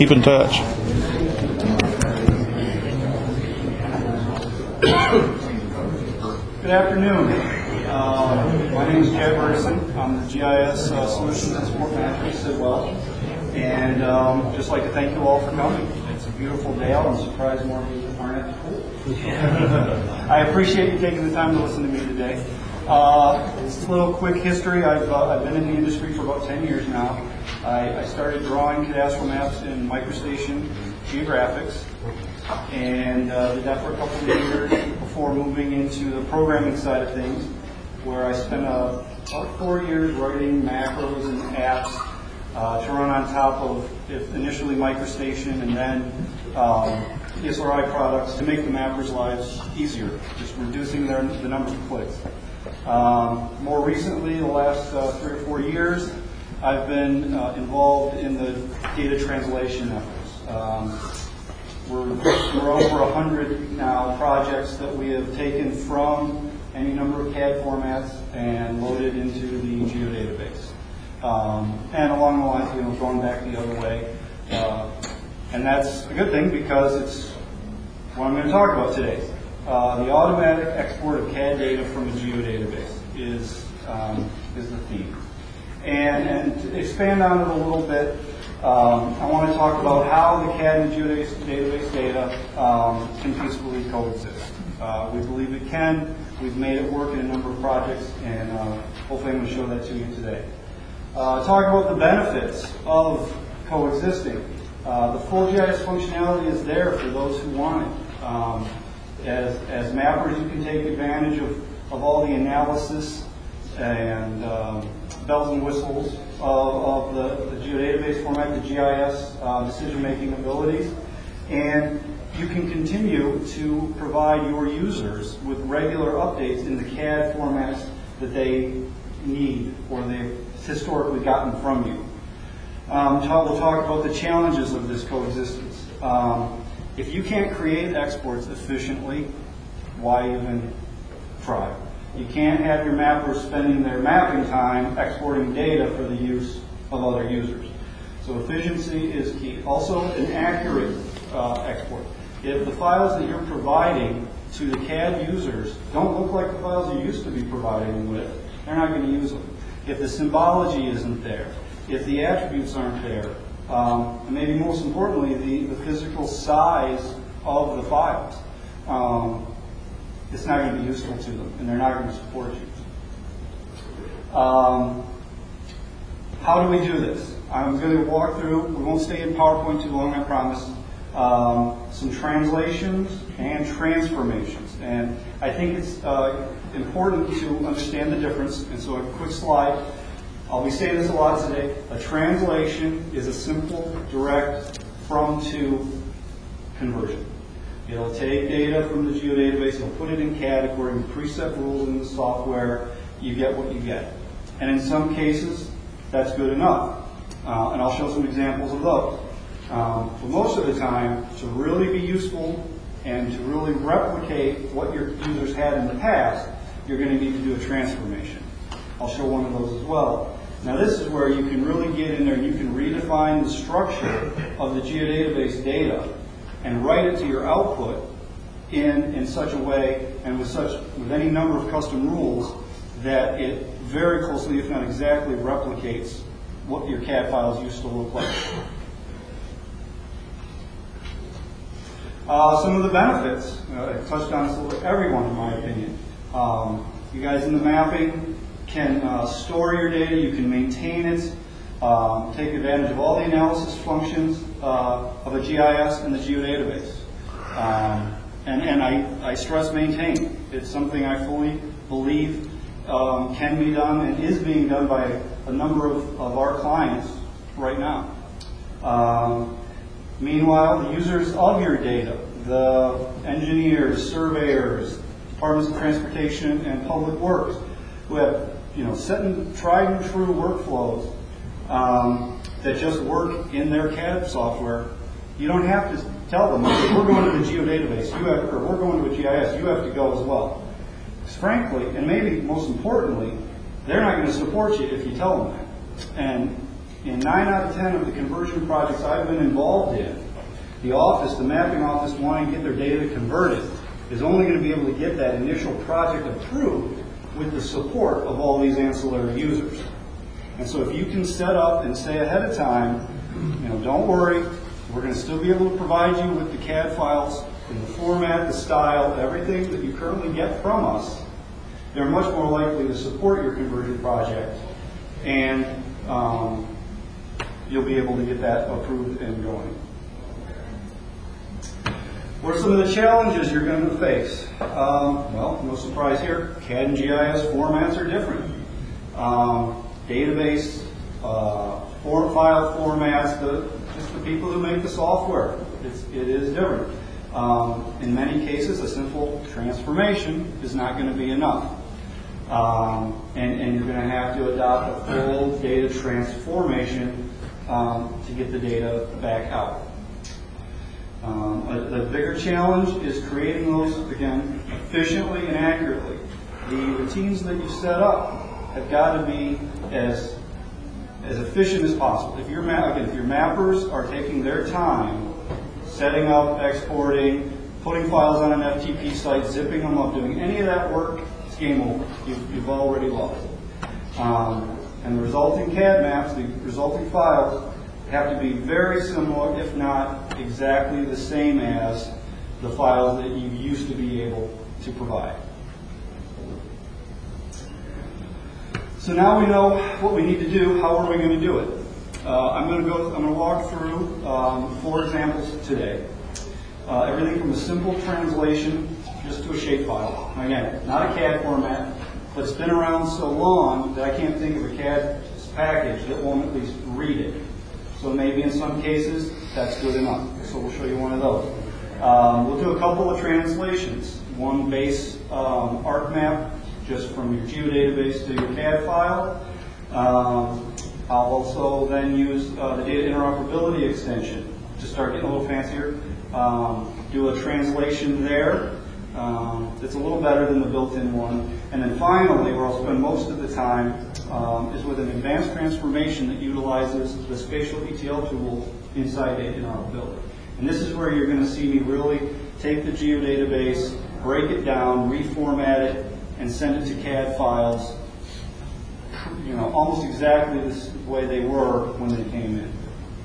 keep in touch. Good afternoon. My name is Chad Bergeson. I'm the GIS Solutions and Support Manager at Sidwell. And just like to thank you all for coming. It's a beautiful day out. I'm surprised more of you aren't at the pool. I appreciate you taking the time to listen to me today. Just a little quick history. I've been in the industry for about 10 years now. I started drawing cadastral maps in MicroStation Geographics, and did that for a couple of years before moving into the programming side of things, where I spent about 4 years writing macros and apps to run on top of initially MicroStation and then ESRI products to make the mappers' lives easier, just reducing the number of clicks. More recently, the last 3 or 4 years, I've been involved in the data translation efforts. We're over 100 now projects that we have taken from any number of CAD formats and loaded into the geodatabase. And along the lines, going back the other way. And that's a good thing because it's what I'm going to talk about today. The automatic export of CAD data from a geodatabase is the theme. And to expand on it a little bit, I want to talk about how the CAD and geodatabase data can peacefully coexist. We believe it can. We've made it work in a number of projects, and hopefully I'm going to show that to you today. Talk about the benefits of coexisting. The full GIS functionality is there for those who want it. As mappers, you can take advantage of all the analysis and bells and whistles of the geodatabase format, the GIS decision-making abilities, and you can continue to provide your users with regular updates in the CAD formats that they need or they've historically gotten from you. We'll talk about the challenges of this coexistence. If you can't create exports efficiently, why even try? You can't have your mappers spending their mapping time exporting data for the use of other users. So efficiency is key. Also, an accurate export. If the files that you're providing to the CAD users don't look like the files you used to be providing them with, they're not going to use them. If the symbology isn't there, if the attributes aren't there, and maybe most importantly, the physical size of the files, it's not going to be useful to them, and they're not going to support you. How do we do this? I'm going to walk through, we won't stay in PowerPoint too long, I promise, some translations and transformations. And I think it's important to understand the difference, and so a quick slide. I'll be saying this a lot today. A translation is a simple, direct, from-to conversion. It'll take data from the geodatabase, it'll put it in CAD according to preset rules in the software. You get what you get. And in some cases, that's good enough. And I'll show some examples of those. But most of the time, to really be useful and to really replicate what your users had in the past, you're going to need to do a transformation. I'll show one of those as well. Now this is where you can really get in there and you can redefine the structure of the geodatabase data and write it to your output in such a way and with any number of custom rules that it very closely, if not exactly, replicates what your CAD files used to look like. Some of the benefits, I touched on this a little bit, everyone in my opinion. You guys in the mapping can store your data, you can maintain it, take advantage of all the analysis functions of a GIS and the geodatabase. And I stress maintain. It's something I fully believe can be done and is being done by a number of our clients right now. Meanwhile, the users of your data, the engineers, surveyors, departments of transportation and public works, who have set and tried and true workflows that just work in their CAD software, you don't have to tell them, okay, we're going to the geodatabase, or we're going to a GIS, you have to go as well. Because frankly, and maybe most importantly, they're not going to support you if you tell them that. And in 9 out of 10 of the conversion projects I've been involved in, the office, the mapping office wanting to get their data converted is only going to be able to get that initial project approved with the support of all these ancillary users. And so if you can set up and say ahead of time, don't worry, we're going to still be able to provide you with the CAD files in the format, the style, everything that you currently get from us, they're much more likely to support your conversion project, and you'll be able to get that approved and going. What are some of the challenges you're going to face? Well, no surprise here, CAD and GIS formats are different. Database, file formats, just the people who make the software, it is different. In many cases, a simple transformation is not going to be enough. And you're going to have to adopt a full data transformation to get the data back out. The bigger challenge is creating those, again, efficiently and accurately. The routines that you set up have got to be as efficient as possible. If your mappers are taking their time setting up, exporting, putting files on an FTP site, zipping them up, doing any of that work, it's game over. You've already lost. And the resulting CAD maps, the resulting files, have to be very similar, if not exactly the same as the files that you used to be able to provide. So now we know what we need to do. How are we going to do it? I'm going to walk through 4 examples today. Everything from a simple translation just to a shapefile. Again, not a CAD format, but it's been around so long that I can't think of a CAD package that won't at least read it. So maybe in some cases that's good enough. So we'll show you one of those. We'll do a couple of translations. One base ArcMap, just from your geodatabase to your CAD file. I'll also then use the data interoperability extension to start getting a little fancier. Do a translation there. It's a little better than the built-in one. And then finally, where I'll spend most of the time, is with an advanced transformation that utilizes the spatial ETL tool inside data interoperability. And this is where you're going to see me really take the geodatabase, break it down, reformat it, and send it to CAD files, almost exactly the way they were when they came in.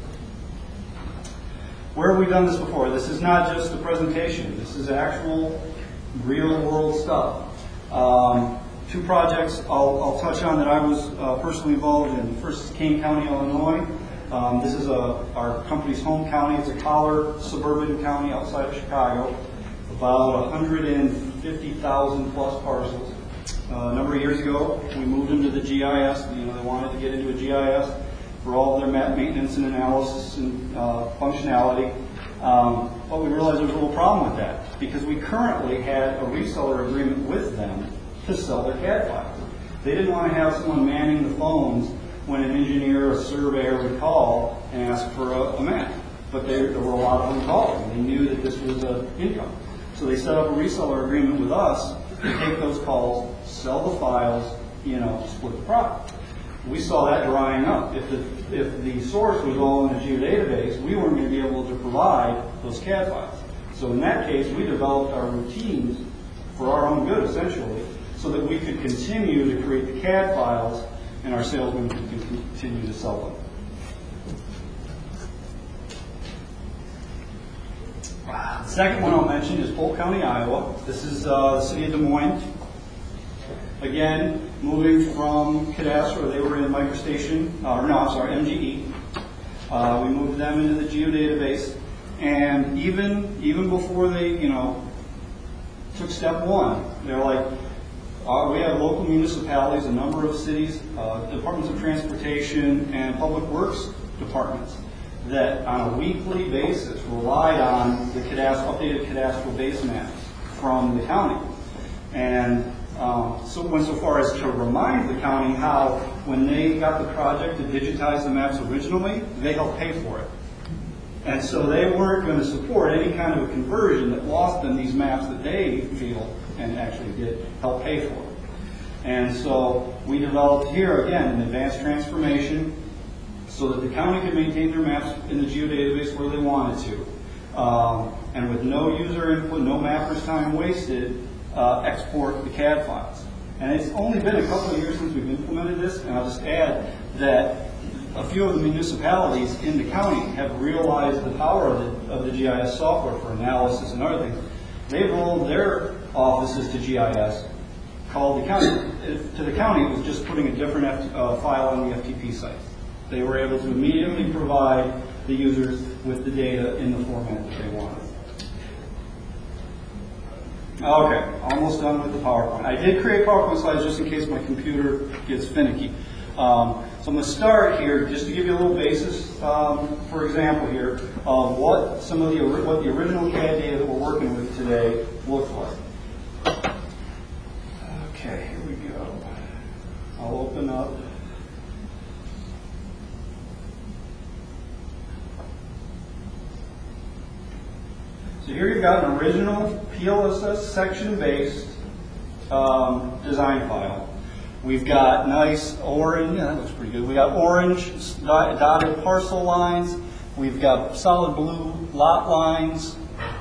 Where have we done this before? This is not just a presentation. This is actual, real-world stuff. 2 projects I'll touch on that I was personally involved in. First is Kane County, Illinois. This is our company's home county. It's a collar suburban county outside of Chicago. About 150,000 plus parcels. A number of years ago, we moved into the GIS. They wanted to get into a GIS for all of their map maintenance and analysis and functionality. But we realized there was a little problem with that because we currently had a reseller agreement with them to sell their CAD files. They didn't want to have someone manning the phones when an engineer or a surveyor would call and ask for a map. But there were a lot of them calling. They knew that this was an income. So they set up a reseller agreement with us to take those calls, sell the files, split the profit. We saw that drying up. If the source was all in a geodatabase, we weren't going to be able to provide those CAD files. So in that case, we developed our routines for our own good, essentially, so that we could continue to create the CAD files and our salesmen could continue to sell them. The second one I'll mention is Polk County, Iowa. This is the city of Des Moines. Again, moving from Cadastro, they were in MicroStation, MGE. We moved them into the geodatabase, and even before they, took step 1, they're like, we have local municipalities, a number of cities, departments of transportation, and public works departments that on a weekly basis relied on the updated cadastral base maps from the county. And so went so far as to remind the county how when they got the project to digitize the maps originally, they helped pay for it. And so they weren't going to support any kind of a conversion that lost them these maps that they feel and actually did help pay for it. And so we developed here, again, an advanced transformation, so that the county could maintain their maps in the geodatabase where they wanted to. And with no user input, no mapper's time wasted, export the CAD files. And it's only been a couple of years since we've implemented this, and I'll just add that a few of the municipalities in the county have realized the power of the GIS software for analysis and other things. They've rolled their offices to GIS, called the county. To the county, it was just putting a different file on the FTP site. They were able to immediately provide the users with the data in the format that they wanted. Okay, almost done with the PowerPoint. I did create PowerPoint slides just in case my computer gets finicky. So I'm going to start here just to give you a little basis, for example here, of what some of the original CAD data that we're working with today looks like. Okay, here we go. I'll open up. So here you've got an original PLSS section-based design file. We've got nice orange, yeah, that looks pretty good. We got orange dotted parcel lines. We've got solid blue lot lines.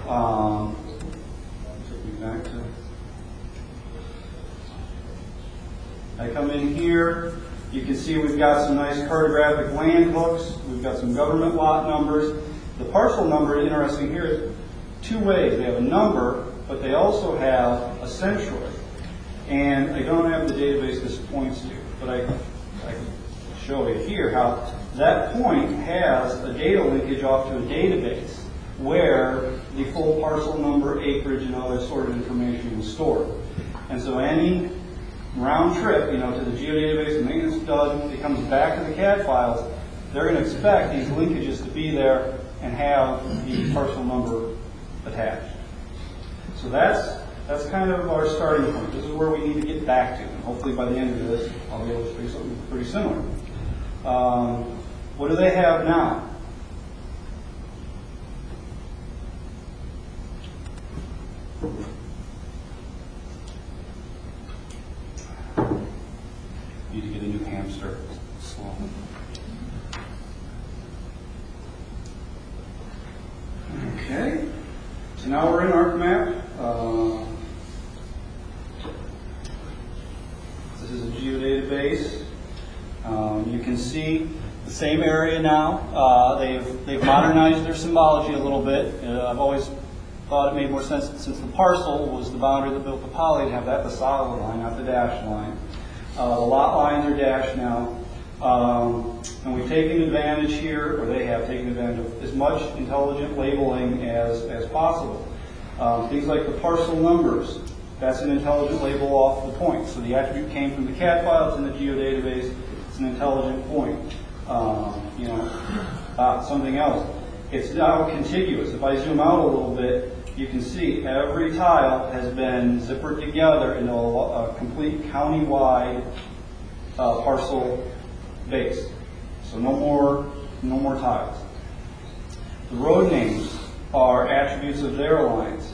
I come in here. You can see we've got some nice cartographic land hooks. We've got some government lot numbers. The parcel number, interesting here, is two ways. They have a number, but they also have a centroid. And I don't have the database this points to, but I can show you here how that point has a data linkage off to a database where the full parcel number, acreage, and other sort of information is stored. And so any round trip, to the geodatabase and maintenance done, it comes back to the CAD files, they're going to expect these linkages to be there and have the parcel number attached. So that's kind of our starting point. This is where we need to get back to. And hopefully by the end of this, I'll be able to show you something pretty similar. What do they have now? Need to get a new hamster. Slow. Okay. So now we're in ArcMap. This is a geodatabase. You can see the same area now. They've modernized their symbology a little bit. I've always thought it made more sense since the parcel was the boundary that built the poly to have that the solid line, not the dashed line. The lot lines are dashed now. And we've taken advantage here, or they have taken advantage of as much intelligent labeling as possible. Things like the parcel numbers, that's an intelligent label off the point. So the attribute came from the CAD file, it's in the geodatabase, it's an intelligent point. Something else. It's now contiguous. If I zoom out a little bit, you can see every tile has been zippered together into a complete county-wide parcel base. So no more tiles. The road names are attributes of their lines.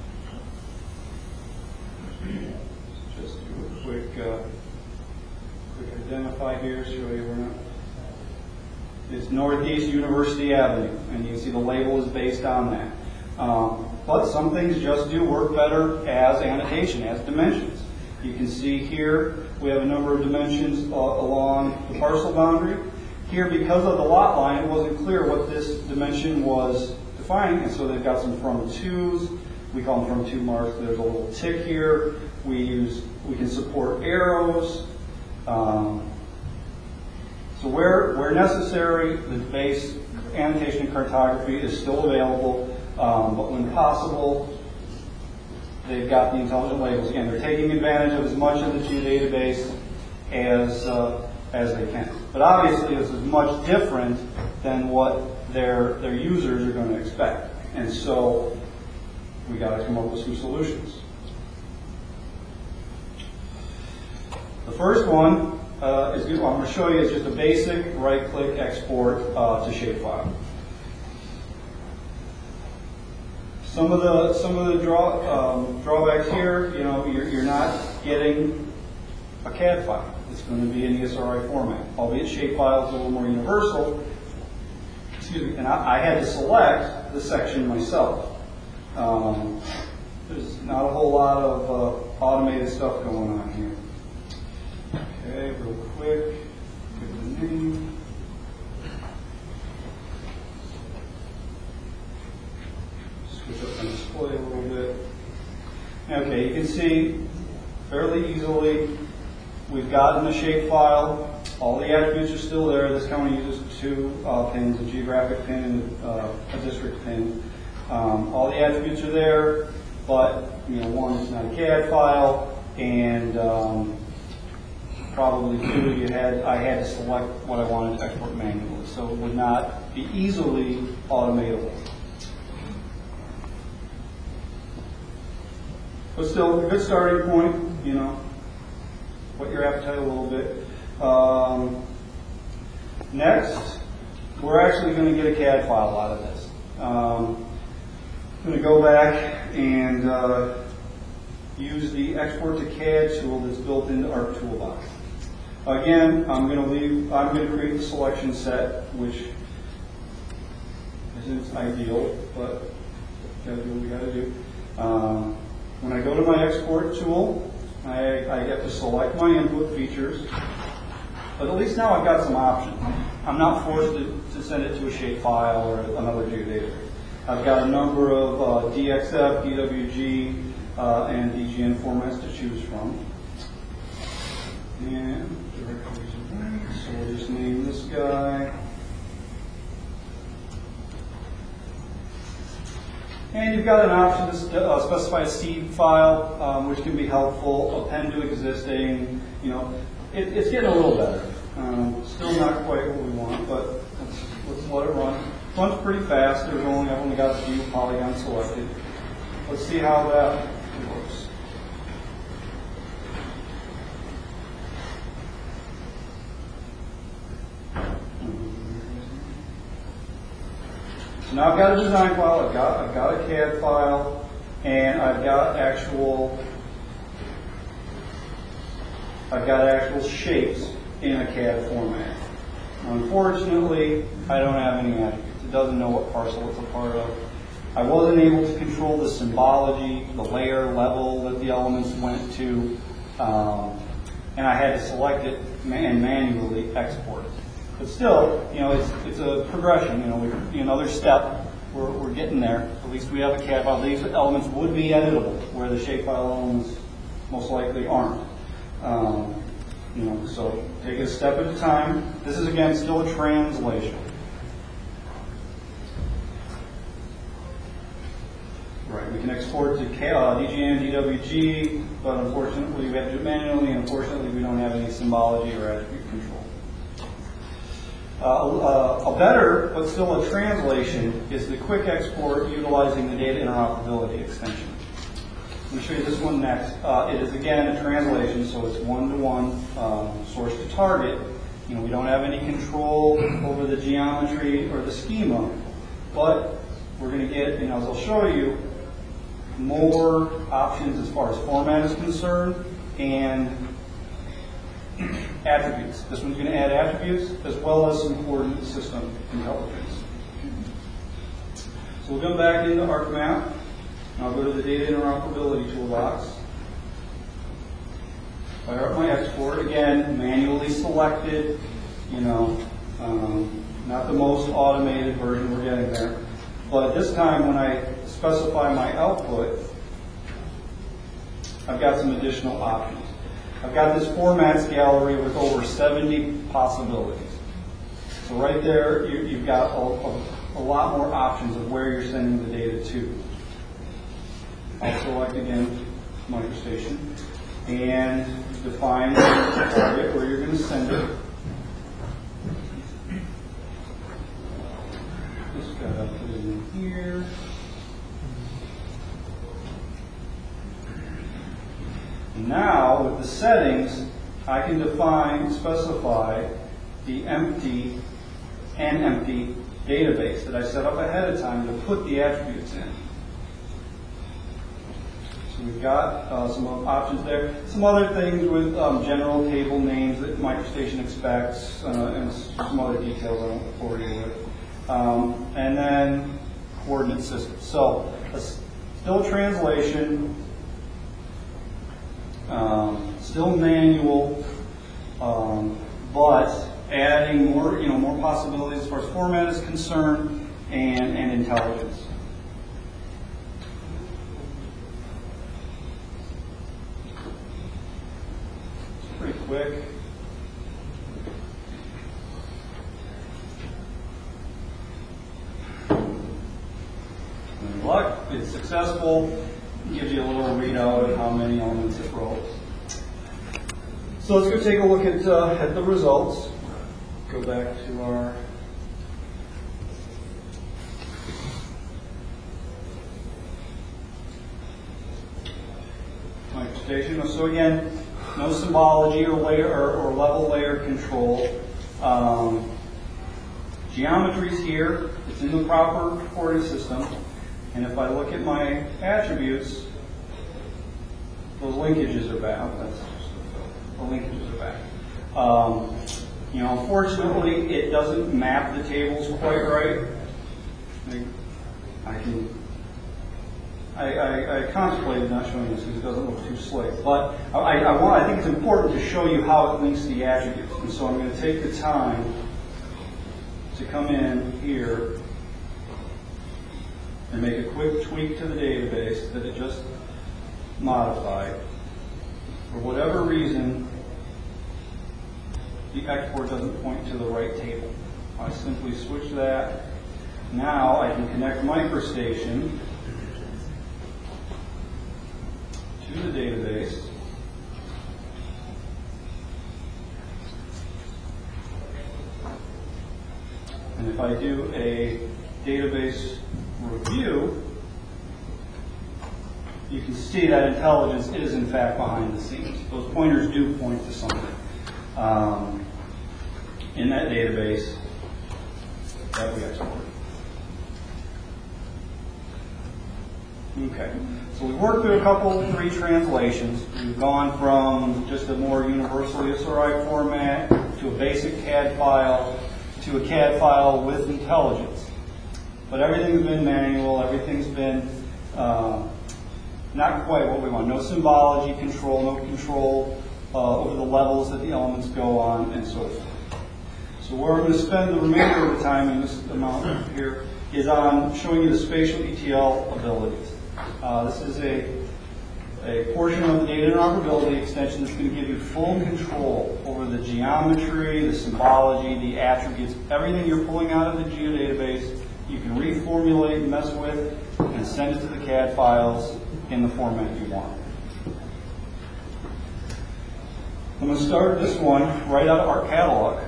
Just do a quick identify here, show you where not. It's Northeast University Avenue, and you can see the label is based on that. But some things just do work better as annotation, as dimensions. You can see here we have a number of dimensions along the parcel boundary. Here, because of the lot line, it wasn't clear what this dimension was defining, and so they've got some from twos. We call them from two marks. There's a little tick here. We can support arrows. So where necessary, the base annotation and cartography is still available, but when possible, they've got the intelligent labels. Again, they're taking advantage of as much of the geodatabase as they can. But obviously, this is much different than what their users are going to expect. And so we got to come up with some solutions. The first one I'm going to show you is just a basic right-click export to shapefile. Some of the drawbacks here, you're not getting a CAD file. It's going to be in ESRI format, albeit shapefile is a little more universal. Excuse me, and I had to select the section myself. There's not a whole lot of automated stuff going on here. Okay, real quick, give the name. Switch up my display a little bit. Okay, you can see fairly easily we've gotten the shapefile. All the attributes are still there. This county uses two pins, a geographic pin and a district pin. All the attributes are there, but one, it's not a CAD file, and probably two, I had to select what I wanted to export manually, so it would not be easily automatable. But still, a good starting point, whet your appetite a little bit. Next, we're actually going to get a CAD file out of this. I'm going to go back and use the export to CAD tool that's built into our toolbox. Again, I'm going to create the selection set, which isn't ideal, but got to do what we got to do. When I go to my export tool, I have to select my input features, but at least now I've got some options. I'm not forced to send it to a shapefile or another geodata. I've got a number of DXF, DWG, and DGN formats to choose from. And so we'll just name this guy. And you've got an option to specify a seed file, which can be helpful. Append to existing. It's getting a little better. Still not quite what we want, but let's let it run. It runs pretty fast. I've only got a few polygons selected. Let's see how that works. So now I've got a design file, I've got a CAD file, and I've got actual shapes in a CAD format. Unfortunately, I don't have any attributes. It doesn't know what parcel it's a part of. I wasn't able to control the symbology, the layer level that the elements went to, and I had to select it and manually export it. But still, it's a progression. Another step. We're getting there. At least we have a CAD file. These elements would be editable, where the shapefile elements most likely aren't. So take it a step at a time. This is again still a translation. Right. We can export to DGN, DWG, but unfortunately we have to do it manually, and unfortunately we don't have any symbology or attribute control. A better, but still a translation, is the quick export utilizing the data interoperability extension. I'm going to show you this one next. It is again a translation, so it's one-to-one source to target. We don't have any control over the geometry or the schema, but we're going to get, as I'll show you, more options as far as format is concerned and attributes. This one's going to add attributes as well as some important system intelligence. So we'll go back into ArcMap. I'll go to the data interoperability toolbox. Fire up my export. Again, manually selected. Not the most automated version. We're getting there. But this time, when I specify my output, I've got some additional options. I've got this formats gallery with over 70 possibilities. So right there, you've got a lot more options of where you're sending the data to. I'll select again MicroStation and define the target where you're going to send it. Just got to put it in here. Now, with the settings, I can specify the empty database that I set up ahead of time to put the attributes in. So we've got some options there. Some other things with general table names that MicroStation expects, and some other details I won't bore you with. And then coordinate systems. So still translation, still manual, but adding more possibilities as far as format is concerned and intelligence. It's pretty quick. Good luck. It's successful. It gives you a little readout of how many elements it wrote. So let's go take a look at the results. Go back to our MicroStation. So again, no symbology or layer or level layer control. Geometry's here. It's in the proper coordinate system. And if I look at my attributes, those linkages are back. The linkages are back. Unfortunately, it doesn't map the tables quite right. I contemplated not showing this because it doesn't look too slick, but I think it's important to show you how it links the attributes. And so I'm going to take the time to come in here and make a quick tweak to the database that it just modified. For whatever reason, the export doesn't point to the right table. I simply switch that. Now I can connect MicroStation to the database. And if I do a database review, you can see that intelligence is in fact behind the scenes. Those pointers do point to something in that database that we exported. Okay, so we worked through three translations. We've gone from just a more universal SRI format to a basic CAD file to a CAD file with intelligence. But everything's been manual, everything's been not quite what we want. No symbology control, no control over the levels that the elements go on, and so forth. So where we're going to spend the remainder of the time in this amount here is on showing you the spatial ETL abilities. This is a portion of the data interoperability extension that's going to give you full control over the geometry, the symbology, the attributes, everything you're pulling out of the geodatabase. You can reformulate, mess with, and send it to the CAD files in the format you want. I'm going to start this one right out of our catalog.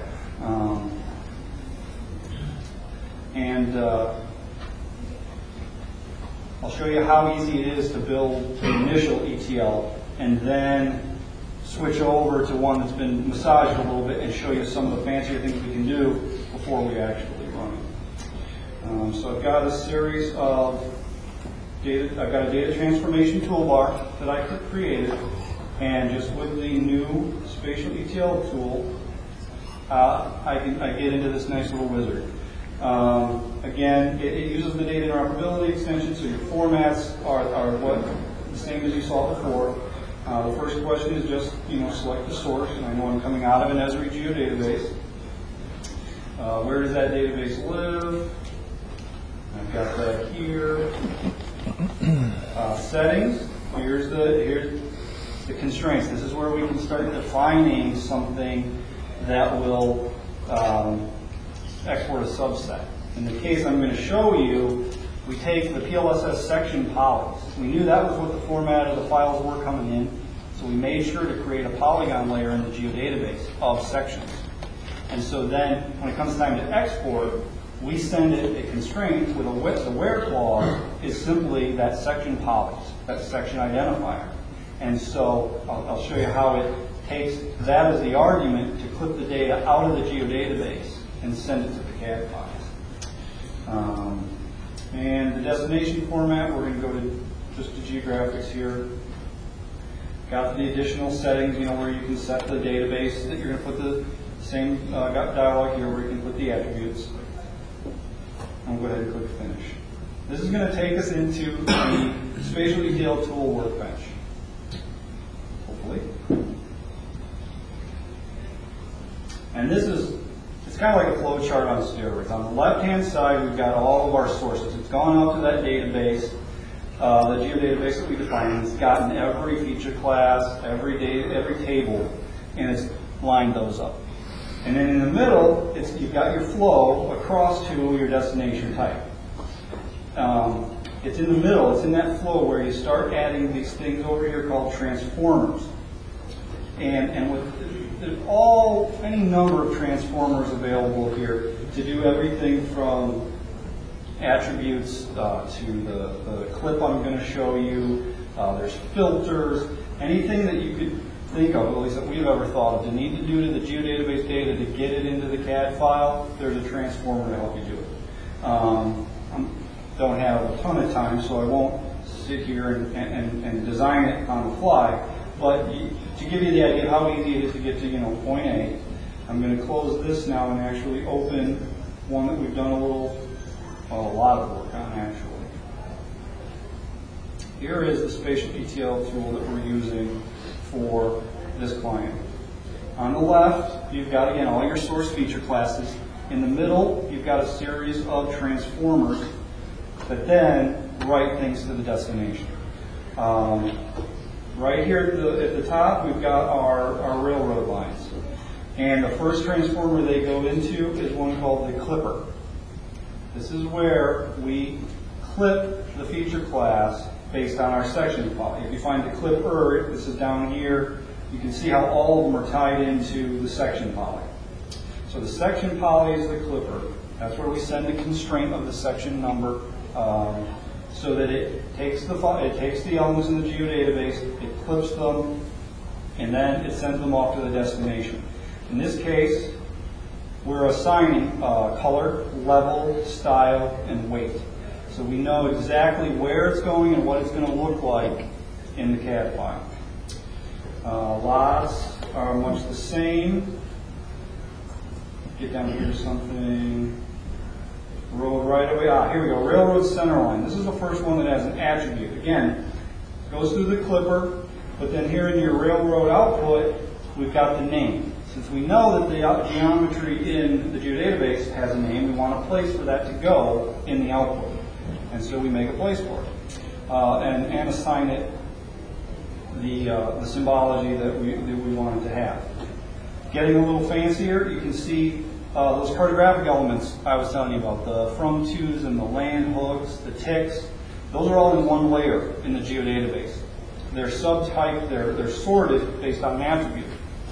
I'll show you how easy it is to build the initial ETL and then switch over to one that's been massaged a little bit and show you some of the fancier things we can do before we actually run it. So I've got a series of data. I've got a data transformation toolbar that I created, and just with the new spatial ETL tool, I get into this nice little wizard. Again, it uses the data interoperability extension, so your formats are what the same as you saw before. The first question is just select the source, and I know I'm coming out of an Esri geodatabase. Where does that database live? I've got that here. Settings. Here's the constraints. This is where we can start defining something that will export a subset. In the case I'm going to show you, we take the PLSS section polys. We knew that was what the format of the files were coming in, so we made sure to create a polygon layer in the geodatabase of sections. And so then, when it comes time to export, we send it a constraint with the where clause is simply that section polys, that section identifier. And so I'll show you how it takes that as the argument to clip the data out of the geodatabase and send it to the CAD files. And the destination format, we're going to go to just the geographics here. Got the additional settings, where you can set the database that you're going to put the same dialog here where you can put the attributes. I'll go ahead and click Finish. This is going to take us into the Spatial Detail Tool workbench. Hopefully. And it's kind of like a flow chart on steroids. On the left-hand side, we've got all of our sources. It's gone out to that database, the geodatabase that we defined. It's gotten every feature class, every table, and it's lined those up. And then in the middle, you've got your flow across to your destination type. It's in the middle, it's in that flow where you start adding these things over here called transformers. And with any number of transformers available here to do everything from attributes to the clip I'm going to show you. There's filters, anything that you could think of, at least that we've ever thought of, to need to do to the geodatabase data to get it into the CAD file, there's a transformer to help you do it. I don't have a ton of time, so I won't sit here and design it on the fly, but to give you the idea of how easy it is to get to point A, I'm going to close this now and actually open one that we've done a lot of work on actually. Here is the spatial ETL tool that we're using for this client. On the left, you've got, again, all your source feature classes. In the middle, you've got a series of transformers that then write things to the destination. Right here at the top, we've got our railroad lines. And the first transformer they go into is one called the clipper. This is where we clip the feature class based on our section poly. If you find the clipper, this is down here, you can see how all of them are tied into the section poly. So the section poly is the clipper. That's where we send the constraint of the section number so that it takes the elements in the geodatabase, it clips them, and then it sends them off to the destination. In this case, we're assigning color, level, style, and weight. So we know exactly where it's going and what it's going to look like in the CAD file. Lots are much the same. Get down here to something. Road right away. Here we go. Railroad center line. This is the first one that has an attribute. Again, goes through the clipper, but then here in your railroad output, we've got the name. Since we know that the geometry in the geodatabase has a name, we want a place for that to go in the output. And so we make a place for it and assign it the symbology that we want it to have. Getting a little fancier, you can see those cartographic elements I was telling you about, the from tos and the land hooks, the ticks, those are all in one layer in the geodatabase. They're subtyped, they're sorted based on an attribute.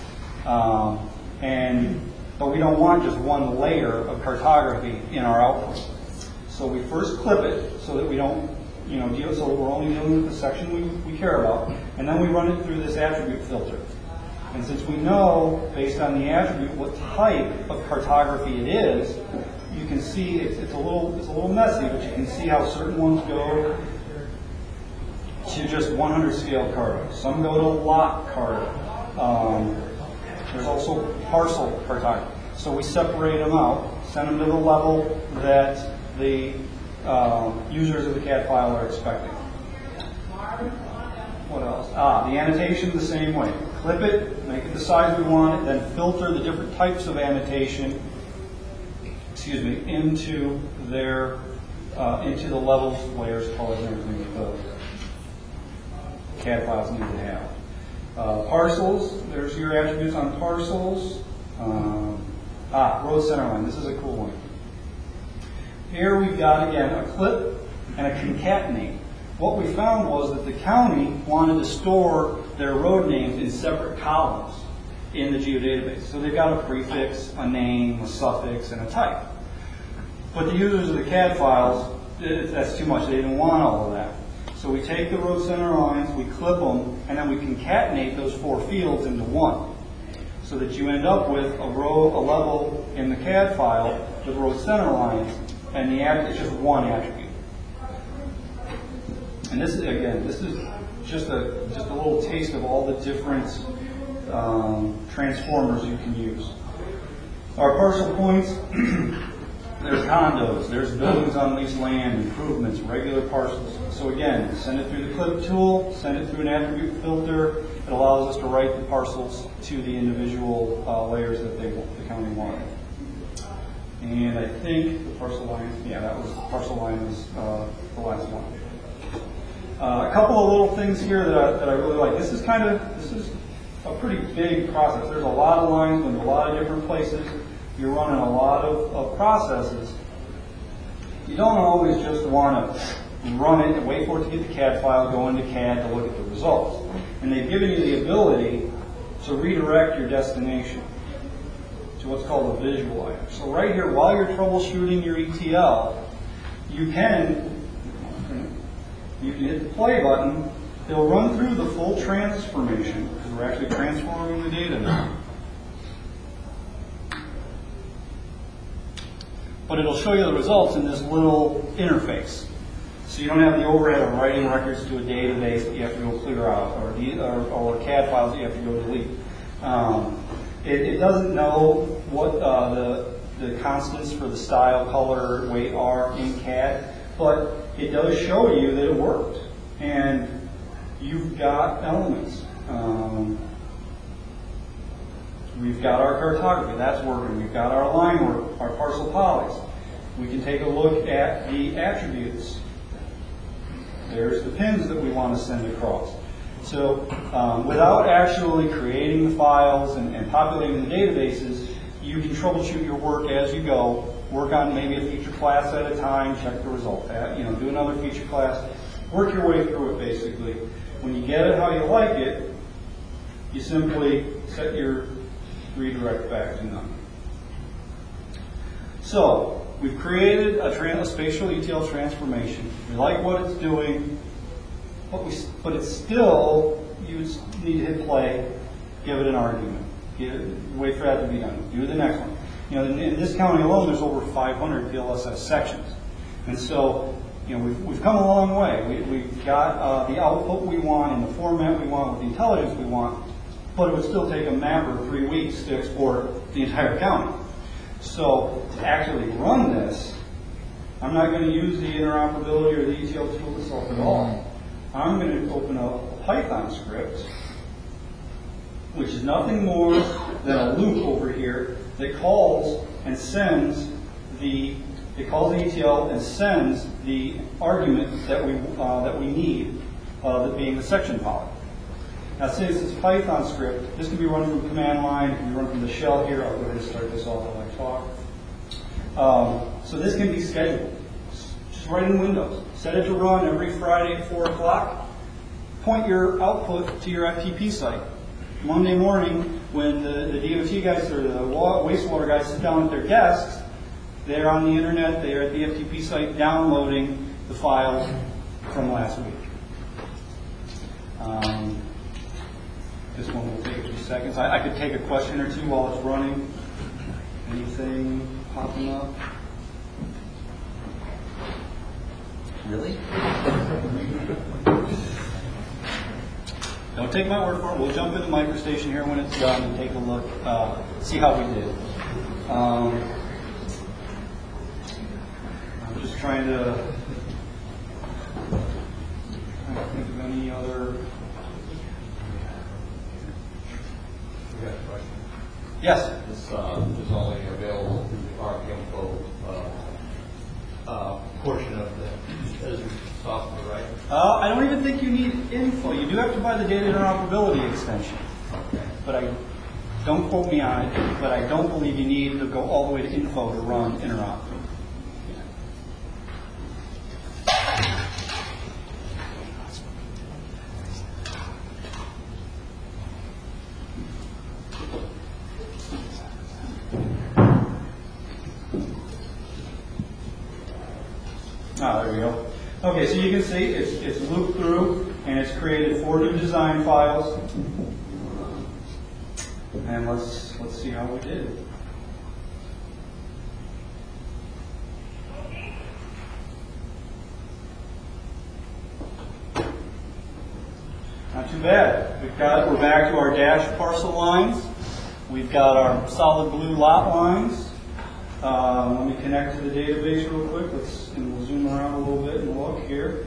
But we don't want just one layer of cartography in our output. So we first clip it so that we don't, so that we're only dealing with the section we care about, and then we run it through this attribute filter. And since we know, based on the attribute, what type of cartography it is, you can see it's a little messy, but you can see how certain ones go to just 100 scale carto. Some go to lot carto. There's also parcel cartography. So we separate them out, send them to the level that the users of the CAD file are expecting. What else? The annotation the same way. Clip it, make it the size we want it, then filter the different types of annotation, into the levels, layers, colors, and everything that the CAD files need to have. Parcels, there's your attributes on parcels. Road center line, this is a cool one. Here we've got, again, a clip and a concatenate. What we found was that the county wanted to store their road names in separate columns in the geodatabase. So they've got a prefix, a name, a suffix, and a type. But the users of the CAD files, that's too much. They didn't want all of that. So we take the road center lines, we clip them, and then we concatenate those four fields into one. So that you end up with a level in the CAD file with road center lines, and it's just one attribute. And this is, again, this is just a little taste of all the different transformers you can use. Our parcel points, there's condos, there's buildings on leased land, improvements, regular parcels. So again, send it through the clip tool, send it through an attribute filter. It allows us to write the parcels to the individual layers that the county wanted. And I think the parcel line, yeah, that was parcel line was the last one. A couple of little things here that I really like. This is a pretty big process. There's a lot of lines in a lot of different places. You're running a lot of processes. You don't always just want to run it and wait for it to get the CAD file, go into CAD to look at the results. And they've given you the ability to redirect your destination to what's called a visualizer. So right here, while you're troubleshooting your ETL, you can hit the play button. It'll run through the full transformation, because we're actually transforming the data now. But it'll show you the results in this little interface. So you don't have the overhead of writing records to a database that you have to go clear out, or CAD files that you have to go delete. It doesn't know what the constants for the style, color, weight are in CAD, but it does show you that it worked. And you've got elements. We've got our cartography, that's working. We've got our line work, our parcel polys. We can take a look at the attributes. There's the pins that we want to send across. So without actually creating the files and populating the databases, you can troubleshoot your work as you go. Work on maybe a feature class at a time, check the result. Do another feature class. Work your way through it, basically. When you get it how you like it, you simply set your redirect back to none. So we've created a spatial ETL transformation. We like what it's doing, but it's still, you need to hit play, give it an argument, wait for that to be done, do the next one. In this county alone, there's over 500 PLSS sections. And so, we've come a long way. We've got the output we want in the format we want with the intelligence we want, but it would still take a mapper 3 weeks to export the entire county. So to actually run this, I'm not going to use the interoperability or the ETL tool itself at all. I'm going to open up a Python script, which is nothing more than a loop over here that calls and sends it calls the ETL and sends the argument that we need, that being the section poly. Now, since it's a Python script, this can be run from command line, it can be run from the shell here. I'll go ahead and start this off while I talk. So this can be scheduled. Just write in Windows. Set it to run every Friday at 4 o'clock. Point your output to your FTP site. Monday morning, when the DOT guys or the wastewater guys sit down at their desks, they're on the internet, they're at the FTP site downloading the files from last week. This one will take a few seconds. I could take a question or two while it's running. Anything popping up? Really? Don't take my word for it. We'll jump into MicroStation here when it's done and take a look, see how we did. I'm just trying to think of any other. We got a question. Yes. This is only available through the ArcInfo portion of the Azure software, right? I don't even think you need info. You do have to buy the data interoperability extension. Okay. But don't quote me on it, but I don't believe you need to go all the way to info to run interop. There we go. Okay, so you can see it's looped through and it's created 4 new design files. And let's see how we did. Not too bad. We're back to our dash parcel lines. We've got our solid blue lot lines. Let me connect to the database real quick. And we'll zoom around a little bit and look here.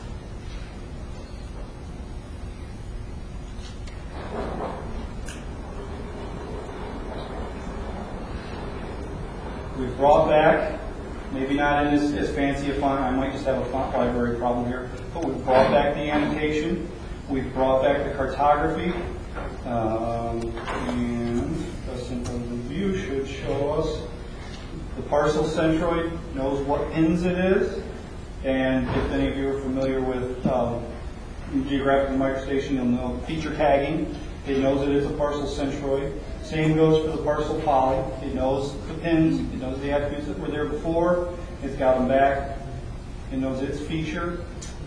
We've brought back, maybe not in as fancy a font, I might just have a font library problem here, but we've brought back the annotation, we've brought back the cartography, and a simple review should show us the parcel centroid knows what pins it is, and if any of you are familiar with geographical microstation, you'll know feature tagging. It knows it is a parcel centroid. Same goes for the parcel poly. It knows the pins. It knows the attributes that were there before. It's got them back. It knows its feature.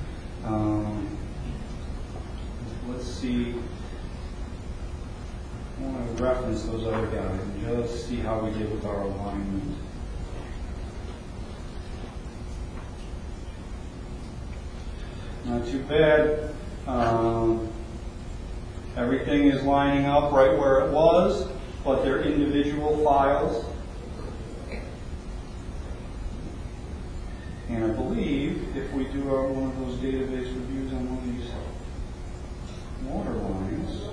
Let's see. I want to reference those other guys and just see how we did with our alignment. Not too bad. Everything is lining up right where it was, but they're individual files. And I believe if we do one of those database reviews on one of these water lines,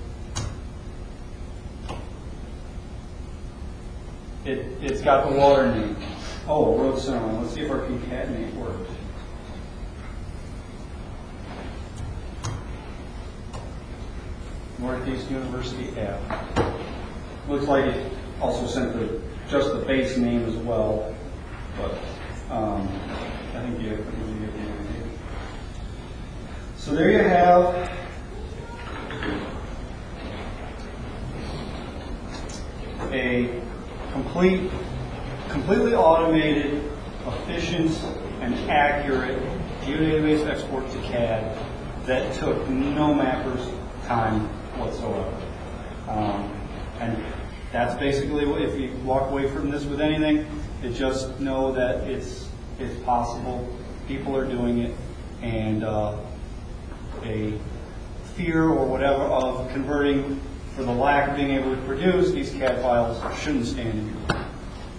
it's got the water name. Oh, road center line. Let's see if our concatenate works. Northeast University Ave. Looks like it also sent just the base name as well, but I think you get the idea. So there you have a completely automated, efficient, and accurate geodatabase export to CAD that took no mapper's time whatsoever. And that's basically what, if you walk away from this with anything, you just know that it's possible, people are doing it, and a fear or whatever of converting for the lack of being able to produce these CAD files shouldn't stand in your way.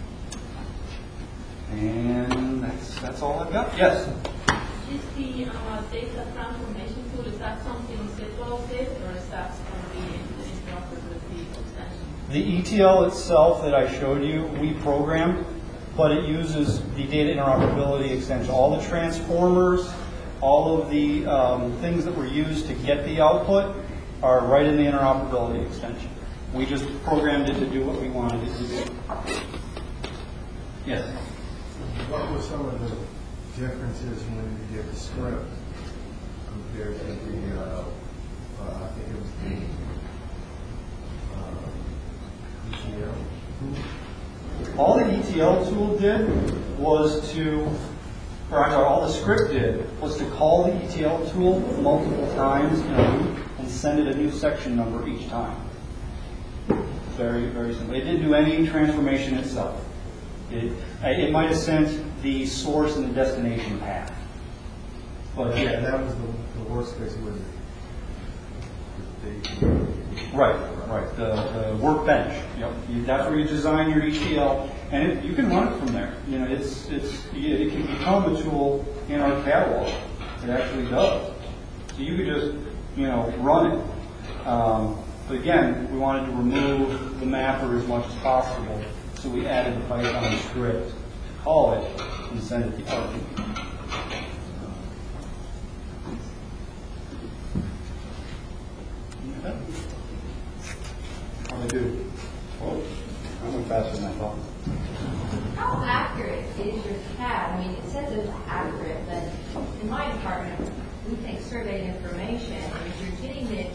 And that's all I've got. Yes? Is the data transformation tool, is that something Citrus did, or is that going to be interoperability extension? The ETL itself that I showed you, we programmed, but it uses the data interoperability extension. All the transformers, all of the things that were used to get the output are right in the interoperability extension. We just programmed it to do what we wanted it to do. Yes? What were some of the differences when you get the script compared to the, I think it was the ETL? All the ETL tool did was all the script did was to call the ETL tool multiple times in a loop and send it a new section number each time. Very, very simple. It didn't do any transformation itself. It might have sent the source and the destination path. But yeah, that was the worst case. Right. The workbench. Yep. That's where you design your ETL, and you can run it from there. You know, it can become a tool in our catalog. It actually does. So you could just run it. But again, we wanted to remove the mapper as much as possible, so we added the Python script to call it and send it the argument. How do they do? Oh, I went faster than I thought. How accurate is your CAD? I mean, it says it's accurate, but in my department, we take survey information, and if you're getting it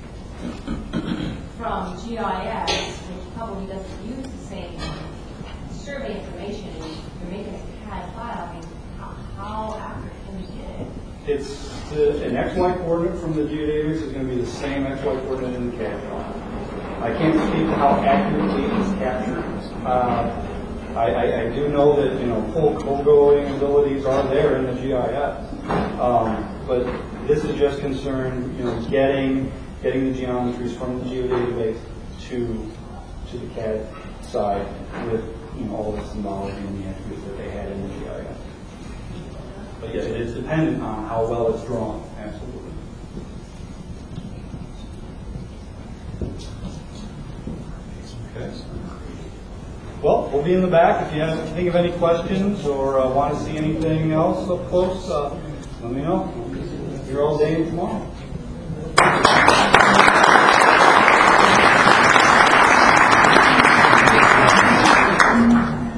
from GIS, which probably doesn't use the same survey information, and you're making a CAD file, I mean, how accurate can you get it? It's an XY coordinate from the geodatabase is going to be the same XY coordinate in the CAD file. I can't speak to how accurately it's captured. I do know that full COGOing abilities are there in the GIS. But this is just concerned, getting the geometries from the geodatabase to the CAD side with, all the symbology and the attributes that they had in the GIS. But yes, it is dependent on how well it's drawn, absolutely. Okay. Well, we'll be in the back. If you think of any questions or want to see anything else up close, let me know. Here all day and tomorrow.